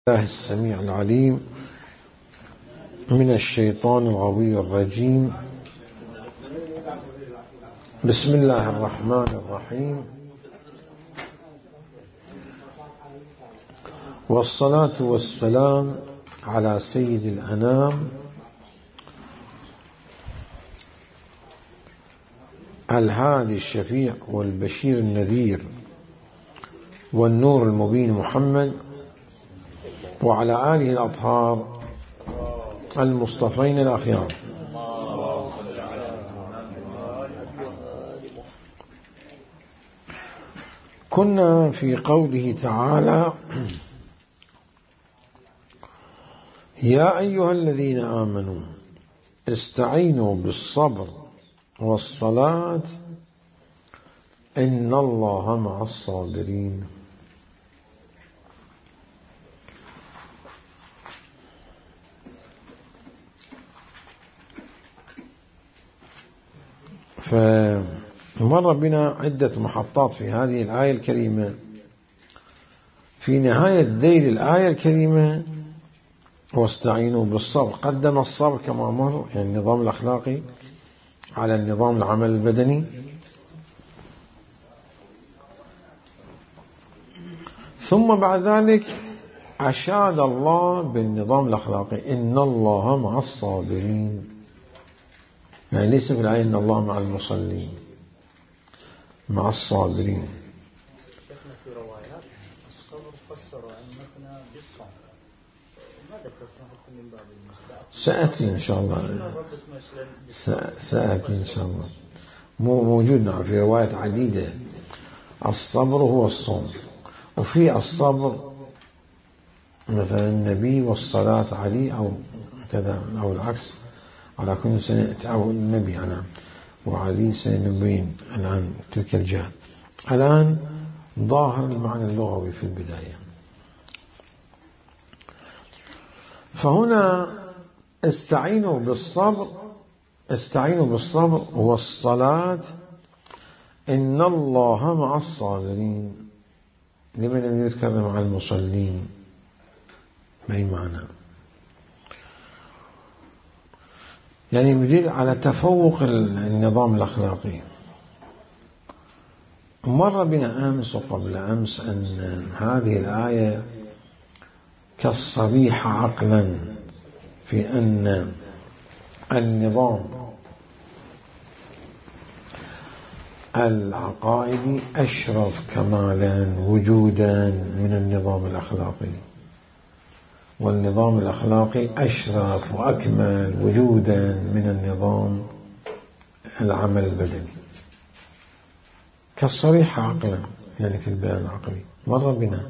الله السميع العليم من الشيطان الغوي الرجيم. بسم الله الرحمن الرحيم، والصلاة والسلام على سيد الأنام الهادي الشفيع والبشير النذير والنور المبين محمد، وعلى آله الأطهار المصطفين الأخيار. كنا في قوله تعالى: يا أيها الذين آمنوا استعينوا بالصبر والصلاة إن الله مع الصابرين. فمر بنا عدة محطات في هذه الآية الكريمة. في نهاية ذيل الآية الكريمة واستعينوا بالصبر، قدم الصبر كما مر، يعني النظام الأخلاقي على النظام العمل البدني. ثم بعد ذلك أشاد الله بالنظام الأخلاقي: إن الله مع الصابرين، يعني ليس في الآية إن الله مع المصلين، مع الصابرين. شيخنا في روايات الصبر فسروا أننا بالصوم، ماذا تفهم من باب المصداق؟ سأتي إن شاء الله، سأتي إن شاء الله. موجود في روايات عديدة. الصبر هو الصوم، وفي الصبر مثلا النبي والصلاة عليه أو كذا أو العكس، على كل سنة أو النبي أنا وعلي سينبين الآن تلك الجهة. الآن ظاهر المعنى اللغوي في البداية. فهنا استعينوا بالصبر والصلاة إن الله مع الصابرين. لمن لم يذكر مع المصلين؟ بأي معنى؟ يعني يدل على تفوق النظام الأخلاقي. مر بنا أمس وقبل أمس أن هذه الآية كالصريحة عقلا في أن النظام العقائدي أشرف كمالا وجودا من النظام الأخلاقي، والنظام الأخلاقي أشرف وأكمل وجودا من النظام العمل البدني، كالصريحة عقلا، يعني في البيان العقلي. مر بنا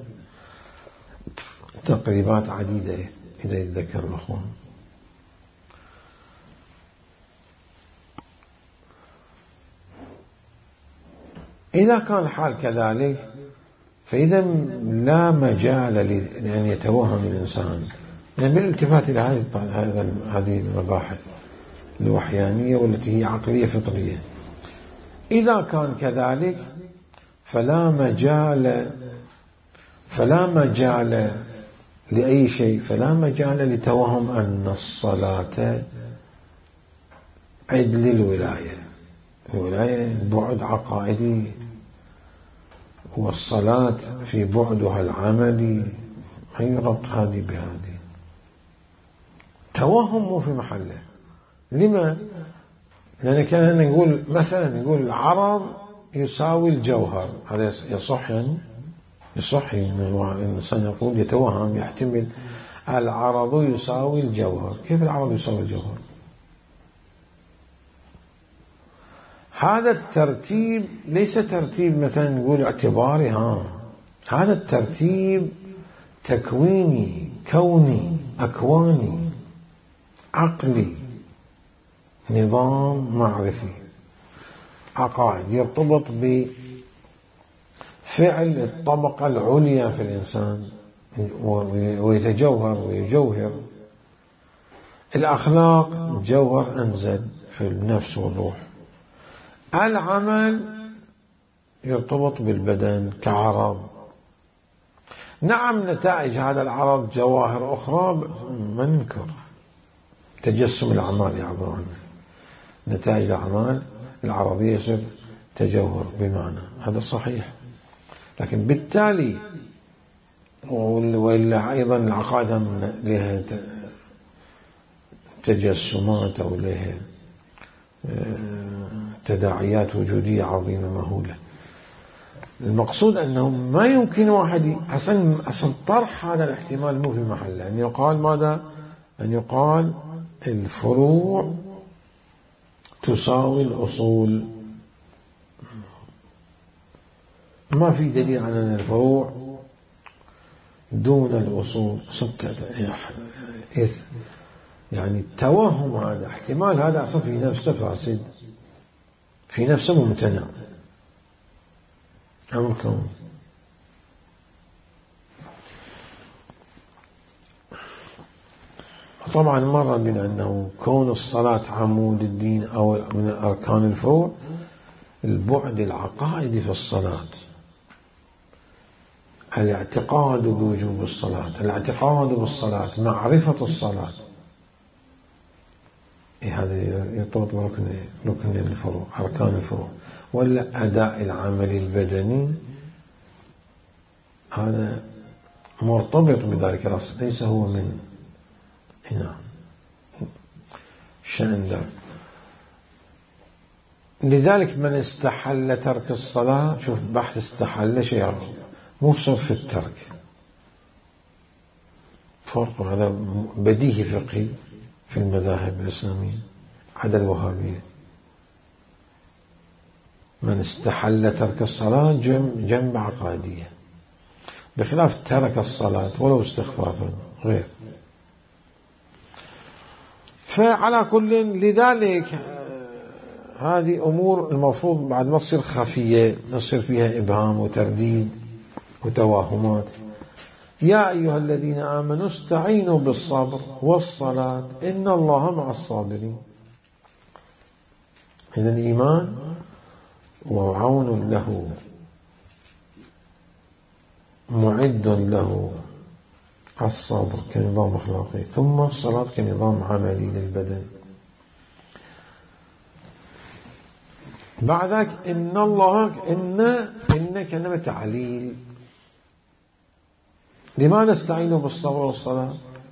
تقريبات عديدة إذا يتذكر الأخوان. إذا كان الحال كذلك فإذا لا مجال لأن يتوهم الإنسان، يعني بالالتفات إلى هذه المباحث الوحيانية والتي هي عقلية فطرية. إذا كان كذلك فلا مجال لأي شيء، فلا مجال لتوهم أن الصلاة عدل الولاية بعد عقائدي، والصلاة في بعدها العملي. أي ربط هذه بهذه؟ توهم في محله. لما؟ لأن كان نقول مثلا العرض يساوي الجوهر، هذا يصح، يعني يصح إن الإنسان يقول يتوهم يحتمل العرض يساوي الجوهر. كيف العرض يساوي الجوهر؟ هذا الترتيب ليس ترتيب مثلا نقول اعتباري، هذا الترتيب تكويني، كوني، أكواني، عقلي، نظام معرفي، عقائد، يرتبط بفعل الطبقة العليا في الإنسان ويتجوهر ويجوهر. الأخلاق جوهر أنزل في النفس والروح. العمل يرتبط بالبدن كعرض. نعم نتائج هذا العرض جواهر أخرى ما ننكر، تجسم الأعمال يعبر عنه، نتائج الأعمال العرضية يصير تجوهر بمعنى، هذا صحيح. لكن بالتالي وإلا أيضا العقائد لها تجسمات أو لها تداعيات وجودية عظيمة مهولة. المقصود أنه ما يمكن واحد أصلا طرح هذا الاحتمال مو في محله، أن يقال ماذا؟ أن يقال الفروع تساوي الأصول. ما في دليل على أن الفروع دون الأصول. يعني التوهم هذا، احتمال هذا أصلا في نفسه فاسد، في نفسه ممتنع، أمر كوني. طبعا مر بنا أنه كون الصلاة عمود الدين أو من أركان الفروع، البعد العقائدي في الصلاة، الاعتقاد بوجوب الصلاة، الاعتقاد بالصلاة، معرفة الصلاة، هذا يرتبط بركن الفروع، أركان الفروع. ولا أداء العمل البدني، هذا مرتبط بذلك الأصل، ليس هو من شأن ذلك. لذلك من استحل ترك الصلاة، شوف بحث استحل شيء مو صرف الترك، فرق، هذا بديهي فقهي في المذاهب الإسلامية عدا الوهابية. من استحل ترك الصلاة جنب عقائدية، بخلاف ترك الصلاة ولو استخفافا غير. فعلى كل، لذلك هذه أمور المفروض بعد ما تصير خفية، نصير فيها إبهام وترديد وتواهمات. يا أيها الذين آمنوا استعينوا بالصبر والصلاة إن الله مع الصابرين. إذن الإيمان وعون له، معد له الصبر كنظام أخلاقي، ثم الصلاة كنظام عملي للبدن. بعد ذلك إن الله إن كلمة تعليل. لماذا استعينوا بالصبر والصلاة؟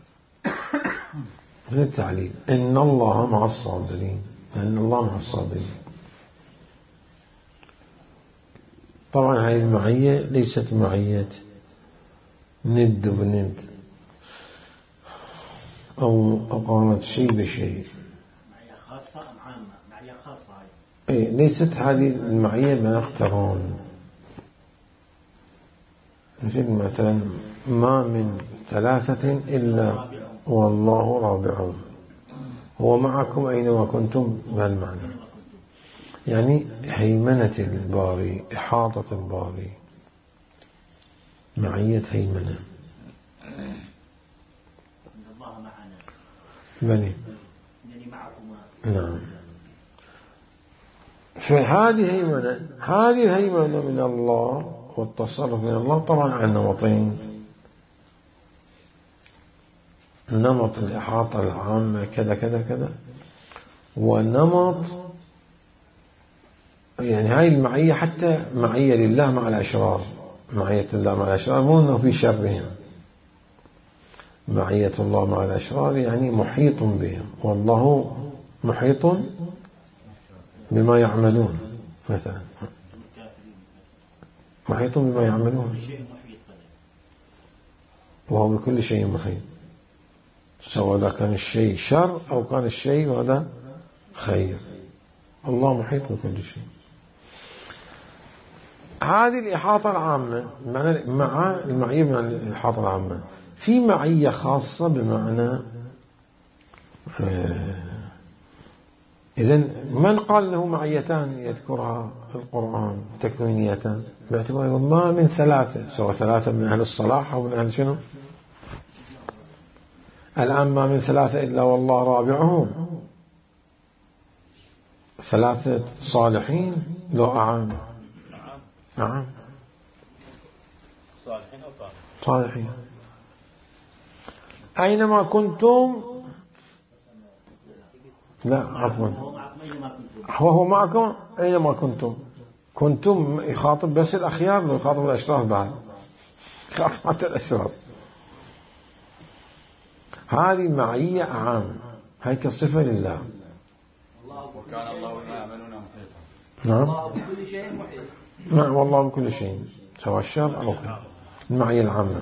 من التعليل، إن الله مع الصابرين، لأن الله مع الصابرين. طبعا هذه المعية ليست معية ند بند أو أقامت شيء بشيء، معية خاصة أم عامة؟ معية خاصة هاي. ليست هذه المعية مع اقتران، مثل مثلا ما من ثلاثة إلا والله رابعهم، هو معكم أينما كنتم، بهالمعنى. يعني هيمنة الباري، إحاطة الباري، معية هيمنة. الله معنا بني إنني معكما. نعم. فهذه هيمنة، هذه هيمنة من الله والتصرف من الله. طبعا عن نمطين: نمط الإحاطة العامة كذا كذا كذا، ونمط يعني هاي المعية حتى معية لله مع الأشرار. معية الله مع الأشرار مو أنه في شرهم، معية الله مع الأشرار يعني محيط بهم، والله محيط بما يعملون. مثلا محيط بما يعملون، وهو بكل شيء محيط، سواء إذا كان الشيء شر أو كان الشيء هذا خير، الله محيط بكل شيء. هذه الإحاطة العامة مع المعية من الإحاطة العامة. في معية خاصة بمعنى إذن من قال له معيتان يذكرها القرآن تكوينيتان، باعتبار ما من ثلاثة، سواء ثلاثة من أهل الصلاح أو من أهل شنو. الآن ما من ثلاثة إلا والله رابعهم، ثلاثة صالحين لو أعام. نعم، صالحين أو صالحين. أينما كنتم، لا عفوا، هو معكم أينما كنتم. كنتم يخاطب بس الأخيار، لو يخاطب الأشرار بعد، يخاطب حتى الأشرار. هذه معية عام، هاي كصفة لله. وكان الله بما يعملون محيطا. نعم، الله بكل شيء محيط. نعم، والله بكل شيء، سواء الشر أو الخير. المعية العامة.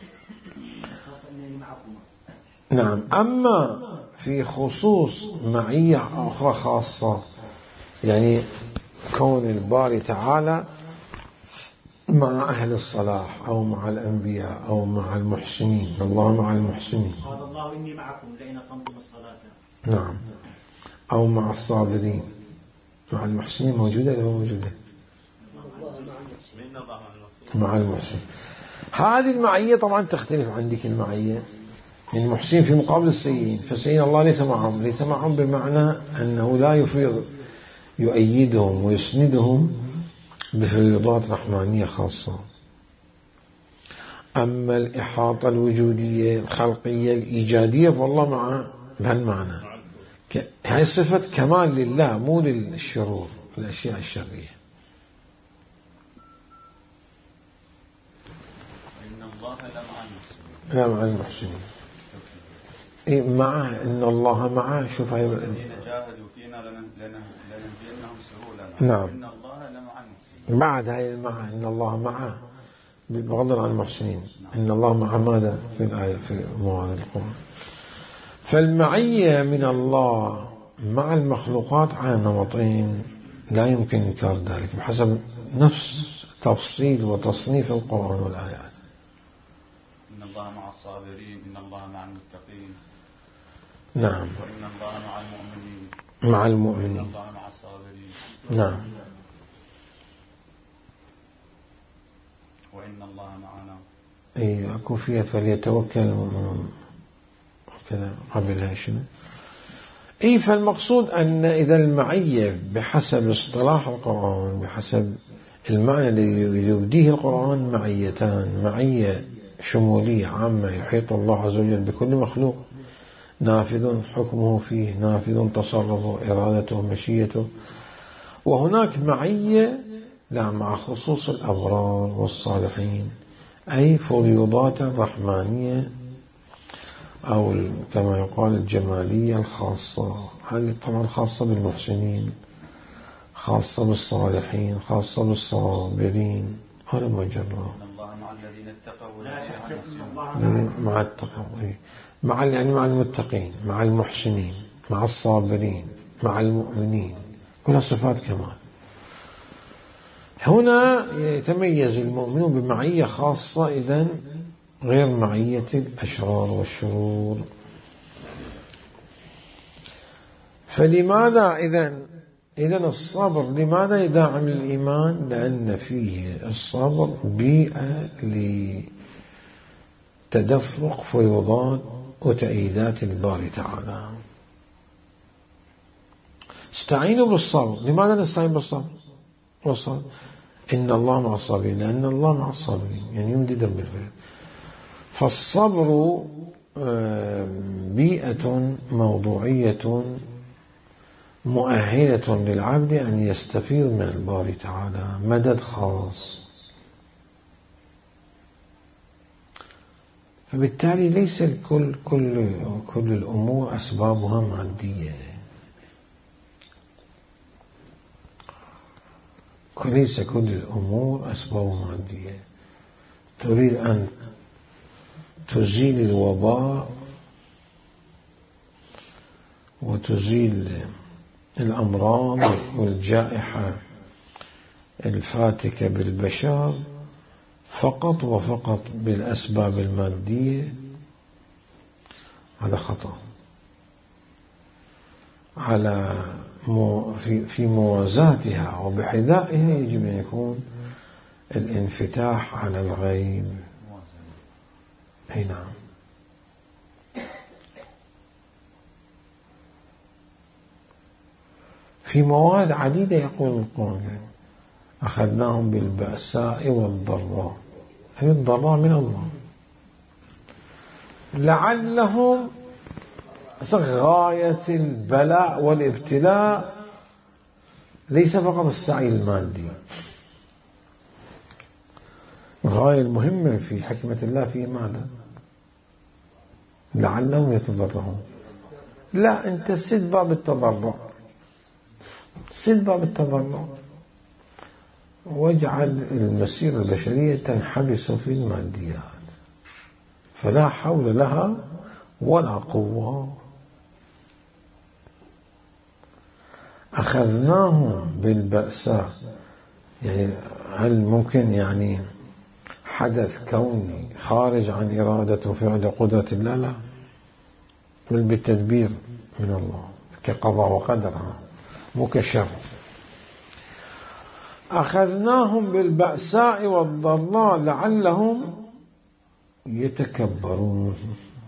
نعم. أما في خصوص معية أخرى خاصة، يعني كون الباري تعالى مع أهل الصلاح أو مع الأنبياء أو مع المحسنين، الله مع المحسنين. قال الله إني معكم لئن أقمتم الصلاة. نعم. أو مع الصابرين. مع المحسنين موجودة ولا موجودة؟ مع المحسنين. هذه المعية طبعا تختلف عن ذيك المعية. يعني المحسنين في مقابل السيئين، فالسيئين الله ليس معهم. ليس معهم بمعنى أنه لا يفيض، يؤيدهم ويسندهم بفيضات رحمانية خاصة. أما الإحاطة الوجودية الخلقية الإيجادية فالله مع بهالمعنى. هاي صفة كمال لله، مو للشرور، الأشياء الشرية. إن الله لا مع المحسنين. إيه معه، إن الله معه. شوف هاي الذين جاهدوا فينا لنهدينهم سبلنا. نعم. إن الله لمع المحسنين. بعد هاي المعه، إن الله معه بغض عن المحسنين. إن الله مع ماذا في الآية في موارد القرآن. فالمعية من الله مع المخلوقات على نمطين لا يمكن إنكار ذلك بحسب نفس تفصيل وتصنيف القرآن والآيات. إن الله مع الصابرين، إن الله مع المتقين. نعم. وإن الله مع المؤمنين. مع المؤمنين. إن الله مع الصابرين. نعم. وإن الله معنا. أي أكو فيها فليتوكل المؤمنون كذا قبلها شنو. أي فالمقصود أن إذا المعية بحسب اصطلاح القرآن، بحسب المعنى الذي يبديه القرآن، معيتان: معية شمولية عامة يحيط الله عز وجل بكل مخلوق، نافذ حكمه فيه، نافذ تصرفه، إرادته، مشيته. وهناك معية لا مع خصوص الأبرار والصالحين، أي فيوضات رحمانية أو كما يقال الجمالية الخاصة. هذه طبعا خاصة بالمحسنين، خاصة بالصالحين، خاصة بالصابرين. هذا ما جرى. إن الله مع الذين اتقوا والذين مع التقوى، مع يعني مع المتقين، مع المحسنين، مع الصابرين، مع المؤمنين، كلها صفات كمال. هنا يتميز المؤمنون بمعية خاصة إذن غير معية الأشرار والشرور. فلماذا إذن الصبر لماذا يدعم الإيمان؟ لأن فيه الصبر بيئة لتدفق فيوضات وتأييدات الباري تعالى. استعينوا بالصبر. لماذا نستعين بالصبر؟ والصبر إن الله مع الصابرين، لأن الله مع الصابرين يعني يمددهم بالخير. فالصبر بيئة موضوعية مؤهلة للعبد أن يستفيض من الباري تعالى مدد خاص. فبالتالي ليس كل الأمور أسبابها مادية. ليس كل الأمور أسبابها مادية. تريد أن تزيل الوباء وتزيل الأمراض والجائحة الفاتكة بالبشر فقط وفقط بالأسباب المادية، هذا خطأ. في موازاتها وبحذائها يجب أن يكون الانفتاح على الغيب. أي نعم. في مواد عديدة يقول القرآن أخذناهم بالبأساء والضراء. هذه الضراء من الله لعلهم غاية البلاء والابتلاء ليس فقط السعي المادي. الغاية المهمة في حكمة الله في ماذا؟ لعلهم يتضرعون. لا، أنت سد باب التضرع، سد باب التضرع، واجعل المسيرة البشرية تنحبس في الماديات، فلا حول لها ولا قوة. أخذناهم بالبأساء، يعني هل ممكن يعني حدث كوني خارج عن إرادة وفعل قدرة الله؟ لا، بل بالتدبير من الله كقضاء وقدر، مو كشر. أخذناهم بالبأساء والضراء لعلهم يتكبرون،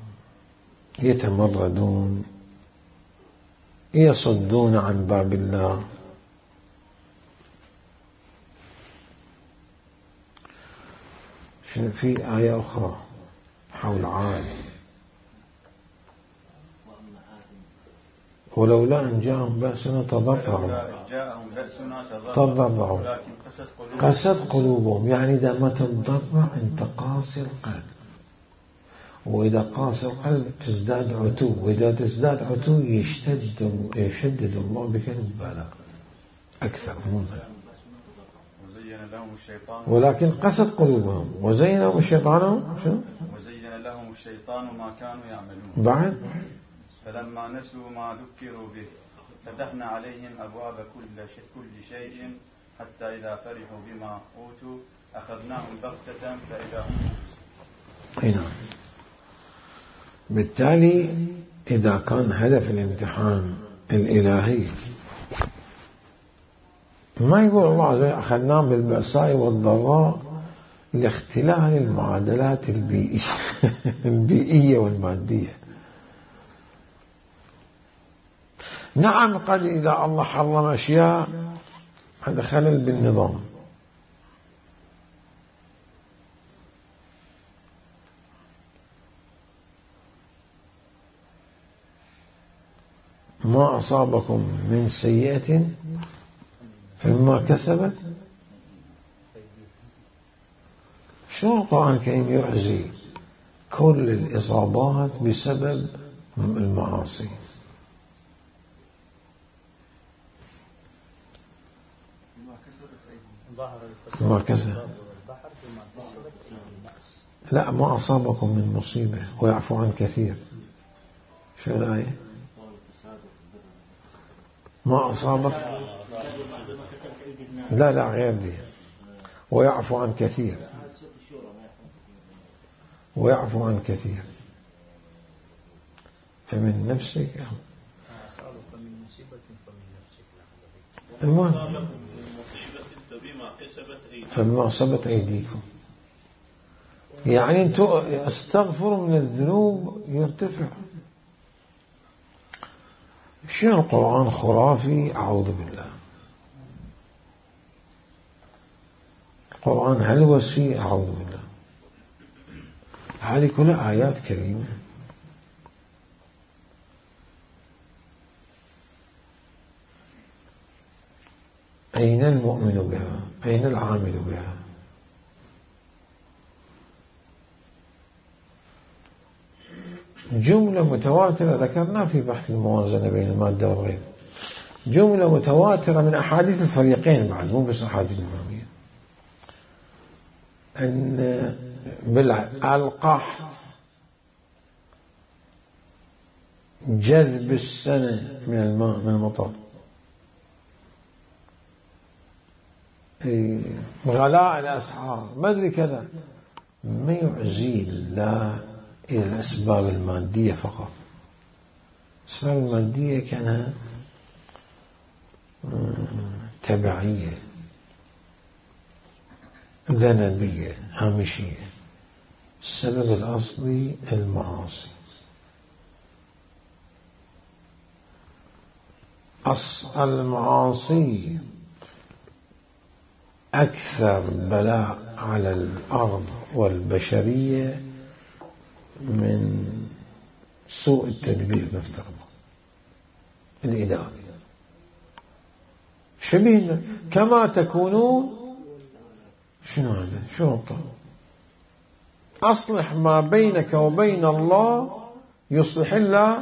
يتمردون، يصدون عن باب الله. في آية أخرى حول عاد: ولولا أن جاءهم بأسنا تضرعوا قست قلوبهم. يعني إذا ما تضرع أنت قاسي القلب، وإذا قاسي القلب تزداد عتو، وإذا تزداد عتو يشدد الله بك البلاء أكثر منها. ولكن قست قلوبهم وزين لهم الشيطان ما كانوا يعملون. بعد فلما نسوا ما ذكروا به فتحنا عليهم أبواب كل شيء حتى إذا فرحوا بما أوتوا أخذناهم بغتة فإذا هم مبلسون. نعم. بالتالي إذا كان هدف الامتحان الإلهي، ما يقول الله عز وجل أخذناهم بالبأساء والضراء لاختلال المعادلات البيئية والمادية. نعم، قد إذا الله حرم أشياء هذا خلل بالنظام، ما أصابكم من سيئة فيما كسبت. شو القرآن الكريم يعزي كل الإصابات بسبب المعاصي. ما كسب، لا، ما أصابكم من مصيبة ويعفو عن كثير. شو الآية؟ ما أصابك، لا غير دي، ويعفو عن كثير، ويعفو عن كثير. فمن نفسك المهم فما أصابت أيديكم. يعني أنتم استغفروا من الذنوب يرتفع. شنو القرآن خرافي؟ أعوذ بالله. القرآن هلوسي؟ أعوذ بالله. هذه كلها آيات كريمة. أين المؤمن بها؟ أين العامل بها؟ جملة متواترة ذكرنا في بحث الموازنة بين المادة والغير، جملة متواترة من أحاديث الفريقين بعد، مو بس أحاديث الإمامية، أن القحط جذب السنة من الماء من المطر، غلاء الأسعار، ما أدري كذا، ما يعزي الله إلى الأسباب المادية فقط. الأسباب المادية كانها تبعية ذنبية هامشية. السبب الأصلي المعاصي. المعاصي أكثر بلاء على الأرض والبشرية من سوء التدبير نفترض الإداري شبيه كما تكونون. شنو هذا؟ شنو الطلب؟ أصلح ما بينك وبين الله يصلح الله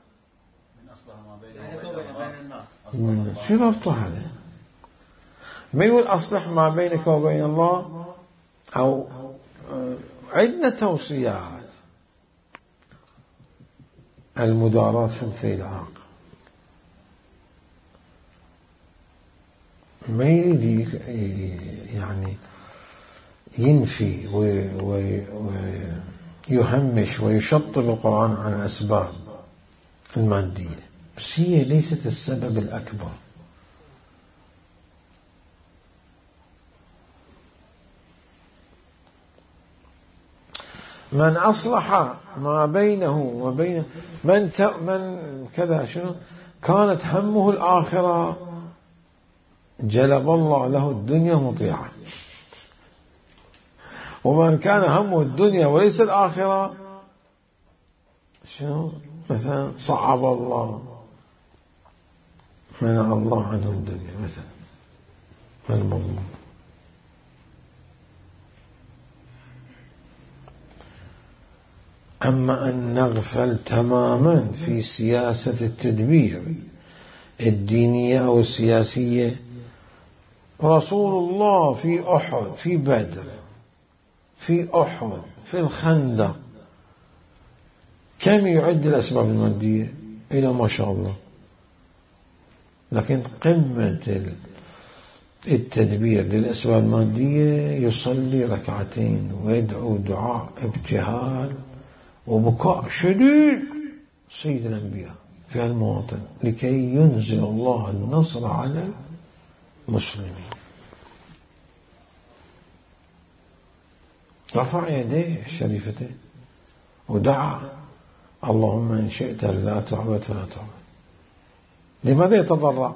شنو ربطه هذا؟ ما يقول أصلح ما بينك وبين الله، أو عندنا توصيات المداراة في الفيل عاق، ما يريد يعني ينفي ويهمش ويشطب القرآن عن الأسباب المادية، بس هي ليست السبب الأكبر. من أصلح ما بينه وبين من كذا شنو كانت همه الآخرة جلب الله له الدنيا مطيعة، ومن كان همه الدنيا وليس الآخرة شنو مثلا صعب الله منع الله عنه الدنيا مثلا المضمون. أما أن نغفل تماما في سياسة التدبير الدينية أو السياسية، رسول الله في أحد، في بدر، في أحد، في الخندق، كم يعد الأسباب المادية إلى ما شاء الله، لكن قمة التدبير للأسباب المادية يصلي ركعتين ويدعو دعاء ابتهال وبكاء شديد سيد الأنبياء في هالمواطن لكي ينزل الله النصر على المسلمين. رفع يديه الشريفتين ودعا اللهم إن شئت لا تعبد فلا تعبد. لماذا يتضرع؟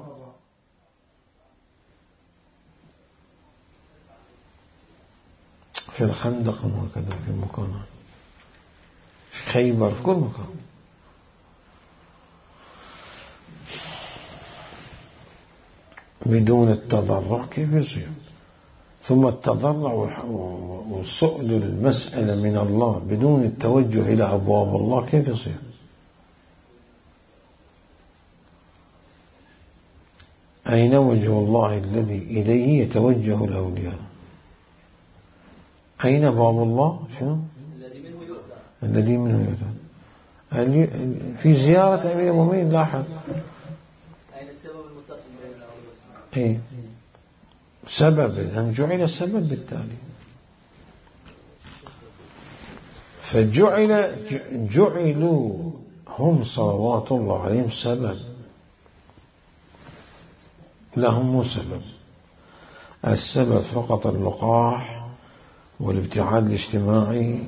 في الخندق وكذا في المكانات، في خيبر، في كل مكان. بدون التضرع كيف يصير؟ ثم التضرع وسؤل المسألة من الله بدون التوجه إلى أبواب الله كيف يصير؟ أين وجه الله الذي إليه يتوجه الأولياء؟ أين باب الله؟ شنو؟ الذي منه يؤتى. في زيارة أمير المؤمنين لاحظ أين السبب المتصل بين الأول والسماء؟ إيه سبب أن جعل السبب بالتالي، جعلوا هم صلوات الله عليهم سبب، لهم سبب. السبب فقط اللقاح والابتعاد الاجتماعي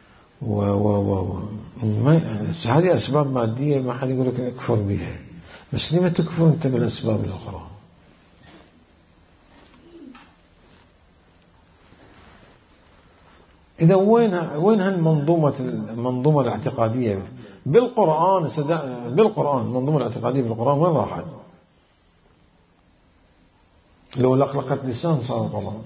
هذه أسباب مادية ما حد يقول لك اكفر بها، بس لما تكفر أنت بالأسباب الأخرى؟ إذا وين المنظومة الاعتقادية بالقرآن؟ المنظومة الاعتقادية بالقرآن وين راحت؟ لو لقلقت لسان صار القرآن.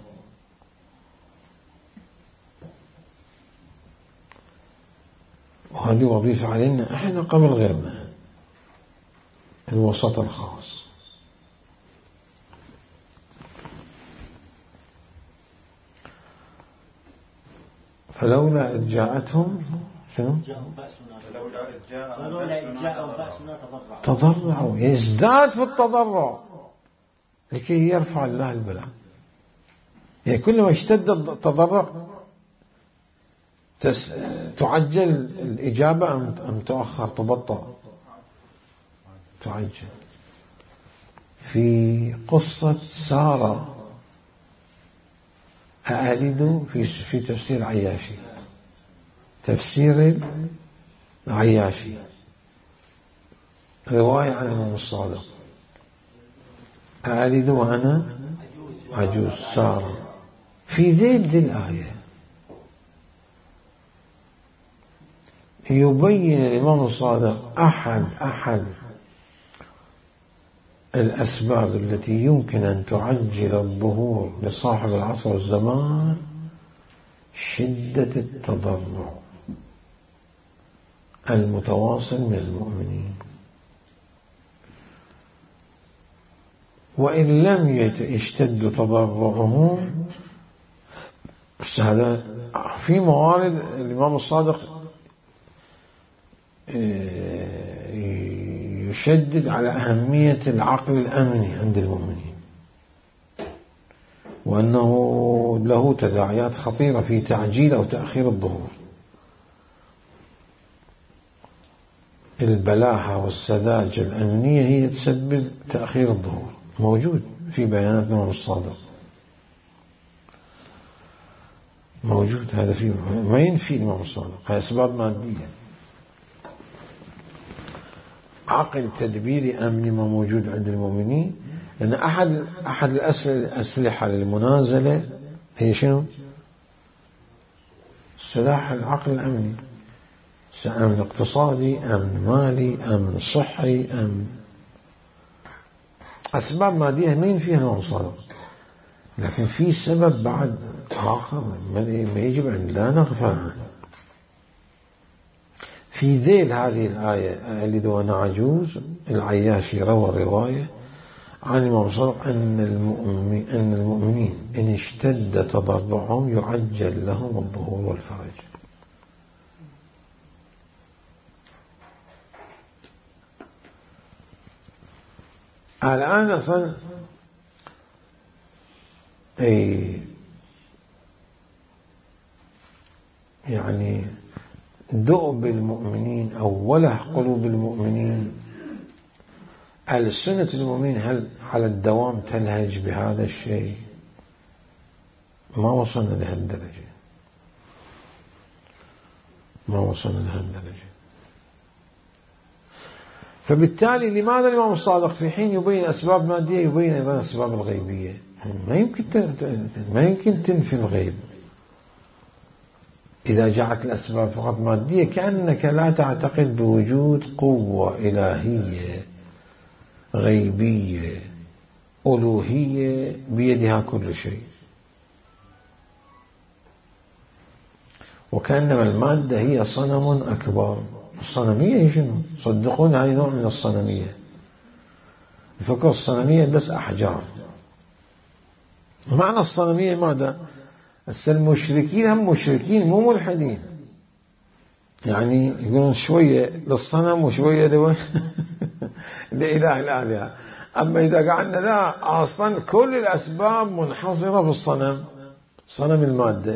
وهذه وظيفة علينا احنا قبل غيرنا، الوسط الخاص. فلولا إذ جاءتهم شنو؟ تضرعوا، يزداد في التضرع لكي يرفع الله البلاء. يعني كلما اشتد التضرع تعجل الإجابة أم تؤخر تبطأ؟ تعجل. في قصة سارة أألد في تفسير عياشي، تفسير العياشي رواية عن الإمام الصادق، أألد وأنا عجوز سارة، في ذي الآية يبين الإمام الصادق أحد الأسباب التي يمكن أن تعجل الظهور لصاحب العصر والزمان شدة التضرع المتواصل من المؤمنين، وإن لم يشتد تضرعهم. هذا في موارد الإمام الصادق يشدد على أهمية العقل الأمني عند المؤمنين، وأنه له تداعيات خطيرة في تعجيل أو تأخير الظهور. البلاهة والسذاجة الأمنية هي تسبب تأخير الظهور، موجود في بيانات الإمام الصادق، موجود. هذا فيه ما ينفي الإمام الصادق، هي أسباب مادية. عقل تدبيري أمني ما موجود عند المؤمنين، لأن أحد الأسلحة للمنازلة هي شنو؟ سلاح العقل الأمني، أمن اقتصادي، أمن مالي، أمن صحي، أمن أسباب مادية ما ينفيها الإمام الصادق، لكن في سبب بعد آخر ما يجب أن لا نغفل عنه. في ذيل هذه الآية ألد وأنا عجوز، العياشي روى رواية عن الإمام الصادق أن المؤمنين إن اشتد تضرعهم يعجل لهم الظهور والفرج. الآن أصلا يعني دؤب المؤمنين أو وله قلوب المؤمنين، ألسنة المؤمنين هل على الدوام تلهج بهذا الشيء؟ ما وصلنا لهالدرجة، ما وصلنا لهالدرجة. فبالتالي لماذا الإمام الصادق في حين يبين أسباب مادية يبين أيضا أسباب الغيبية؟ ما يمكن تنفي الغيب. إذا جعلت الأسباب فقط مادية كأنك لا تعتقد بوجود قوة إلهية غيبية ألوهية بيدها كل شيء، وكأنما المادة هي صنم أكبر. الصنمية شنو؟ صدقون هذه نوع من الصنمية. يفكر الصنمية بس أحجار. معنى الصنمية ماذا؟ المشركين هم مشركين مو ملحدين، يعني يقولون شوية للصنم وشوية لإله الآلهة. أما إذا قعدنا لا، أصلا كل الأسباب منحصرة في الصنم، صنم المادة.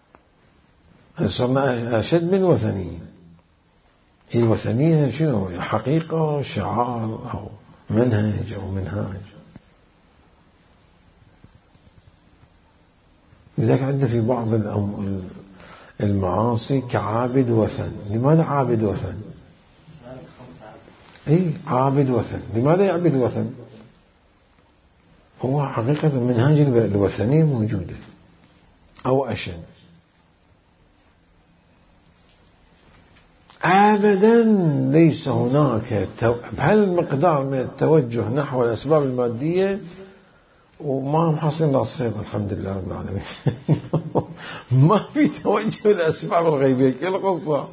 صرنا أشد من وثنيين. الوثنية شنو؟ حقيقة، شعار أو منهج أو منهاج. لذلك عندنا في بعض المعاصي كعابد وثن. لماذا عابد وثن؟ عابد وثن. لماذا يعبد وثن؟ هو حقيقة منهاج الوثنية موجودة أو أشد. أبدا ليس هناك بهالمقدار من التوجه نحو الأسباب المادية وما هم حاصلين راس خير الحمد لله رب العالمين. ما في توجه للأسباب الغيبية كل قصة.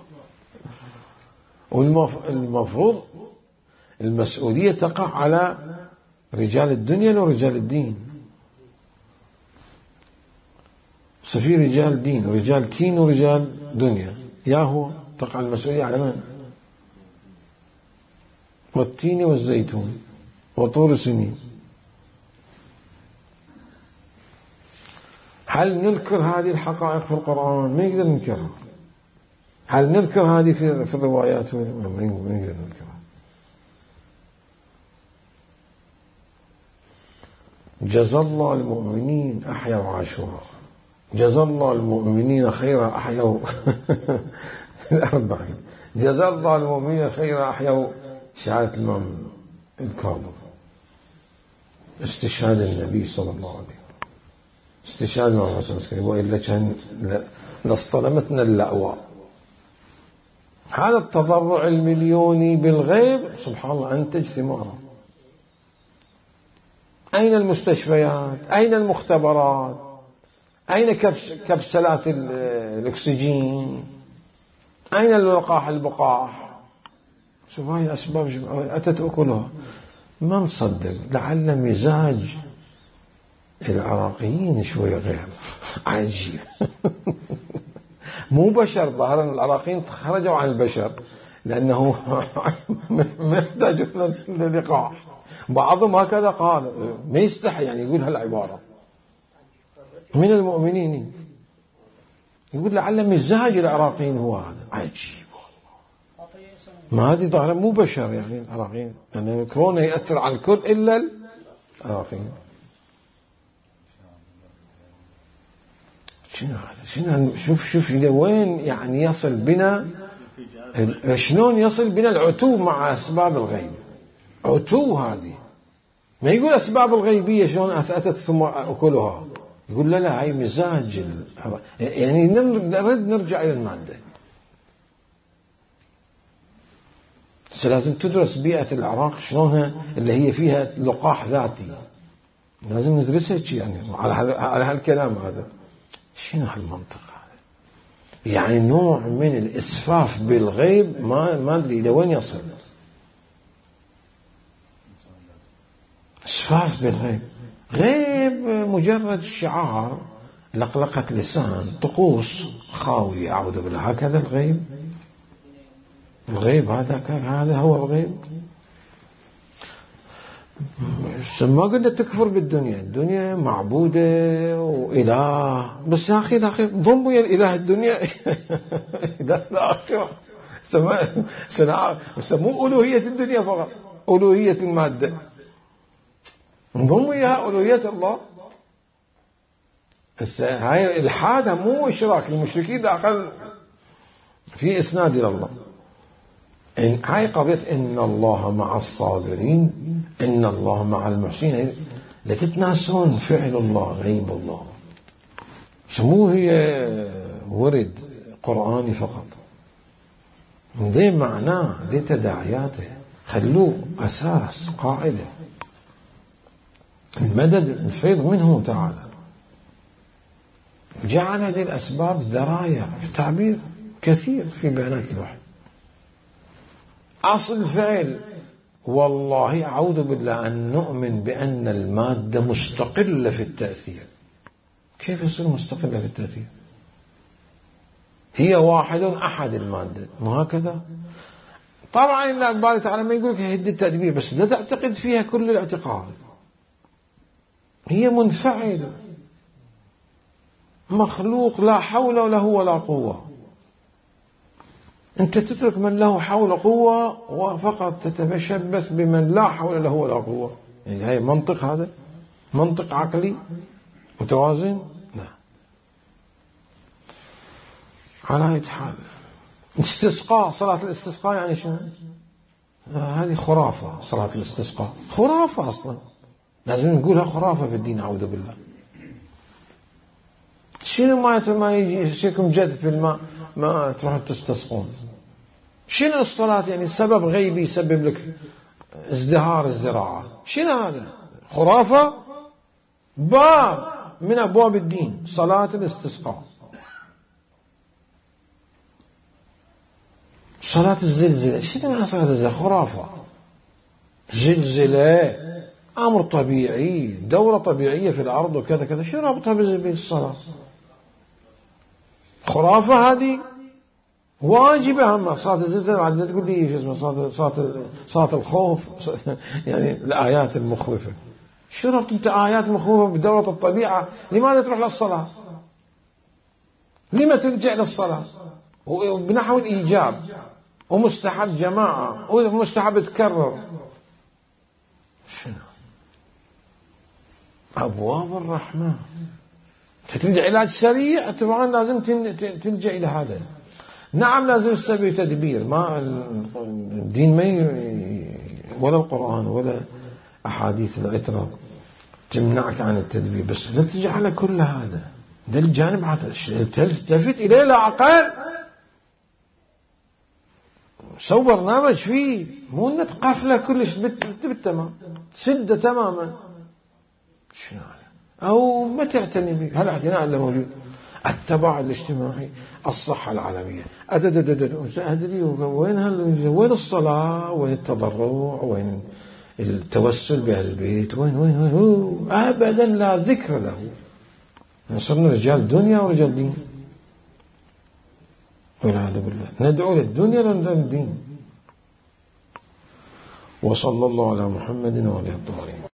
والمفروض المسؤولية تقع على رجال الدنيا ورجال الدين. في رجال دين ورجال تين ورجال دنيا، يا هو تقع المسؤولية على من؟ والتين والزيتون وطور سنين. هل ننكر هذه الحقائق في القرآن؟ ما نقدر ننكرها. هل ننكر هذه في الروايات؟ ما نقدر ننكرها. جزى الله المؤمنين أحيوا عاشوراء، جزى الله المؤمنين خيرا أحيوا الأربعين، جزى الله المؤمنين خيرا أحيوا شهادة الإمام الكاظم، استشهاد النبي صلى الله عليه وسلم، استشهاد الإمام حسن العسكري، وإلا كان لاصطلمتنا اللأواء. هذا التضرع المليوني بالغيب سبحان الله أنتج ثماره. أين المستشفيات؟ أين المختبرات؟ أين كبسلات الأكسجين؟ أين اللقاح البقاح؟ شوف هاي الأسباب أتت أكلها. ما نصدق، لعل مزاج العراقيين شوي غير عجيب. مو بشر، ظاهرا العراقيين خرجوا عن البشر لأنه محتاجون للقاح. بعضهم هكذا قال، ما يستحي يعني يقول هالعبارة من المؤمنين، يقول لعل مزاج العراقيين هو هذا. عجيب ما هذه ظاهرا مو بشر يعني العراقيين، يعني الكورونا يأثر على الكل إلا العراقيين. شوف إلى وين يعني يصل بنا، شلون يصل بنا العتو مع أسباب الغيب. عتو هذه ما يقول أسباب الغيبية شلون أثأتت ثم أكلها، يقول لا هاي مزاج يعني نرد نرجع إلى المادة. لازم تدرس بيئة العراق شلونها اللي هي فيها لقاح ذاتي، لازم ندرسها يعني على هالكلام هذا. شنو هالمنطق هذا؟ يعني نوع من الإسفاف بالغيب ما أدري إلى وين يصل. إسفاف بالغيب، غيب مجرد شعار، لقلقة لسان، طقوس خاوية، أعوذ بالله. هكذا الغيب هذا هو الغيب. ما قلنا تكفر بالدنيا، الدنيا معبودة وإله، بس يا أخي ضموا يا الإله الدنيا إله الآخرة. سموه ألوهية الدنيا فقط، ألوهية المادة، انضموا إياها ألوهية الله. هاي الإلحاد مو إشراك، المشركين الأقل في إسناد إلى الله. هاي قضية إن الله مع الصابرين، إن الله مع المحسنين، لا تتناسون فعل الله غيب الله. سموه هي ورد قرآني فقط، ذي معناه ذي تداعياته، خلوه أساس قاعدة. المدد الفيض منه تعالى، جعل هذه الأسباب ذرايع في تعبير كثير في بيانات الوحي. أصل الفعل والله أعوذ بالله أن نؤمن بأن المادة مستقلة في التأثير. كيف يصير مستقلة في التأثير؟ هي واحد أحد المادة، مو هكذا؟ طبعا الله أكبر تعالى ما يقولك هدي التدبير، بس لا تعتقد فيها كل الاعتقاد. هي منفعل، مخلوق لا حول له ولا قوة. أنت تترك من له حول قوة وفقط تتشبث بمن لا حول له ولا قوة. يعني هاي منطق، هذا منطق عقلي متوازن؟ لا. على أي حال استسقاء، صلاة الاستسقاء يعني شنو؟ هذه خرافة. صلاة الاستسقاء خرافة أصلا، لازم نقولها خرافة في الدين أعوذ بالله. شنو ما يجي يشيكم جد في الماء ما تروحون تستسقون؟ شنو الصلاة يعني سبب غيبي يسبب لك ازدهار الزراعة؟ شنو هذا؟ خرافة. باب من أبواب الدين صلاة الاستسقاء. صلاة الزلزلة، شنو معنى صلاة الزلزلة؟ خرافة. زلزلة أمر طبيعي، دورة طبيعية في الأرض وكذا كذا، شو رابطها بالصلاة؟ خرافة هذه. واجبة هم صلاة الزلزلة، بعد لا تقول لي شو اسمه صلاة الخوف يعني الآيات المخوفة. شو ربط أنت آيات مخوفة بدورة الطبيعة؟ لماذا تروح للصلاة؟ لما تلجأ للصلاة؟ وبنحو الإيجاب ومستحب جماعة ومستحب تكرر. شنو أبواب الرحمة؟ تريد علاج سريع طبعا لازم تلجأ إلى هذا. نعم لازم تسوي تدبير، ما الدين ما ولا القرآن ولا أحاديث العترة تمنعك عن التدبير، بس لا تجعل كل هذا. ده الجانب هذا تلتفت إليه لا أقل. سووا برنامج فيه، مو انه تقفله كلش بالتمام، تسده تماما. شنو أو ما تعتني به. هالاعتناء اللي موجود، التباعد الاجتماعي، الصحة العالمية، وين الصلاة، وين التضرع، وين التوسل بأهل البيت، وين أبدا لا ذكر له. صرنا رجال دنيا ورجال دين، والعياذ بالله. ندعو للدنيا وندعو للدين. وصلى الله على محمد وعلى آله الطاهرين.